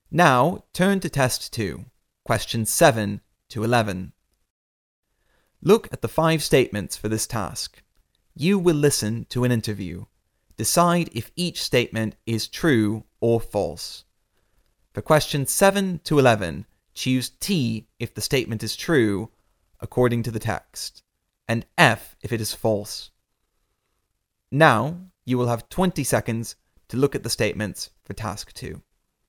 Now turn to Test 2, questions 7 to 11. Look at the 5 statements for this task. You will listen to an interview. Decide if each statement is true or false. For questions 7 to 11, choose T if the statement is true, according to the text, and F if it is false. Now, you will have 20 seconds to look at the statements for task 2.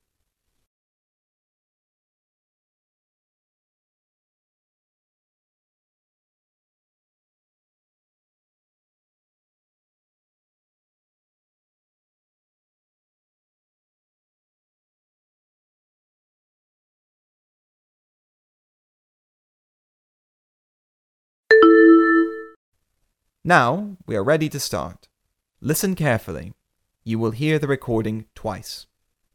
Now, we are ready to start. Listen carefully. You will hear the recording twice.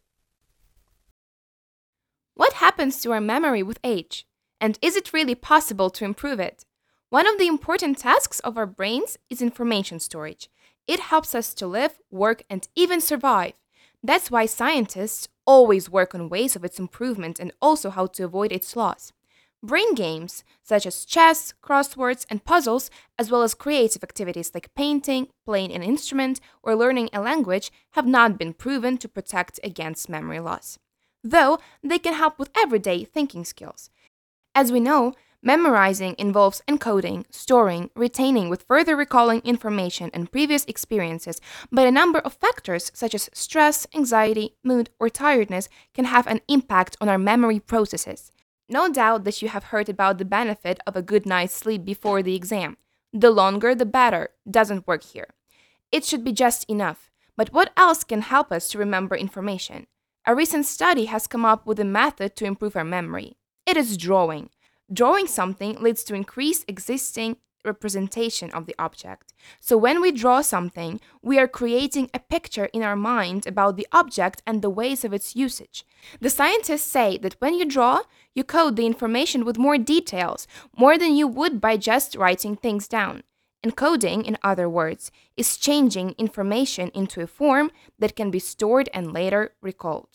What happens to our memory with age? And is it really possible to improve it? One of the important tasks of our brains is information storage. It helps us to live, work, and even survive. That's why scientists always work on ways of its improvement and also how to avoid its loss. Brain games, such as chess, crosswords, and puzzles, as well as creative activities like painting, playing an instrument, or learning a language, have not been proven to protect against memory loss, though they can help with everyday thinking skills. As we know, memorizing involves encoding, storing, retaining with further recalling information and previous experiences, but a number of factors such as stress, anxiety, mood, or tiredness can have an impact on our memory processes. No doubt that you have heard about the benefit of a good night's sleep before the exam. The longer the better doesn't work here. It should be just enough. But what else can help us to remember information? A recent study has come up with a method to improve our memory. It is drawing. Drawing something leads to increased existing representation of the object. So when we draw something, we are creating a picture in our mind about the object and the ways of its usage. The scientists say that when you draw, you code the information with more details, more than you would by just writing things down. Encoding, in other words, is changing information into a form that can be stored and later recalled.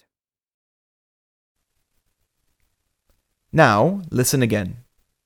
Now, listen again.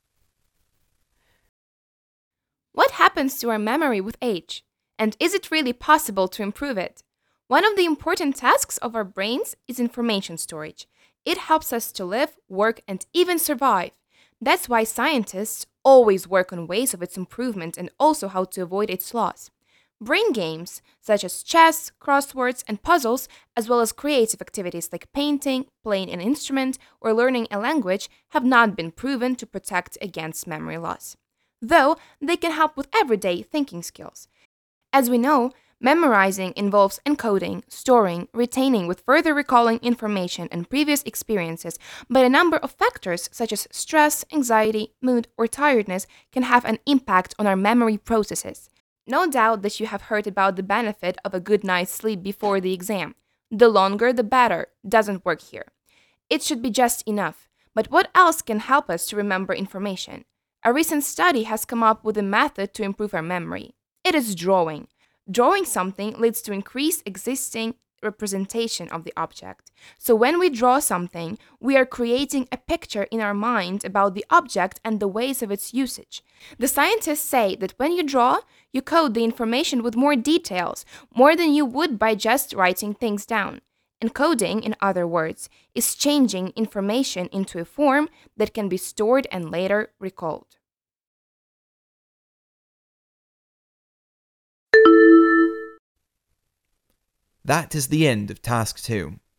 What happens to our memory with age? And is it really possible to improve it? One of the important tasks of our brains is information storage. It helps us to live, work, and even survive. That's why scientists always work on ways of its improvement and also how to avoid its loss. Brain games, such as chess, crosswords, and puzzles, as well as creative activities like painting, playing an instrument, or learning a language, have not been proven to protect against memory loss, though they can help with everyday thinking skills. As we know, memorizing involves encoding, storing, retaining with further recalling information and previous experiences, but a number of factors such as stress, anxiety, mood, or tiredness can have an impact on our memory processes. No doubt that you have heard about the benefit of a good night's sleep before the exam. The longer the better doesn't work here. It should be just enough. But what else can help us to remember information? A recent study has come up with a method to improve our memory. It is drawing. Drawing something leads to increased existing representation of the object. So when we draw something, we are creating a picture in our mind about the object and the ways of its usage. The scientists say that when you draw, you code the information with more details, more than you would by just writing things down. Encoding, in other words, is changing information into a form that can be stored and later recalled. That is the end of task 2.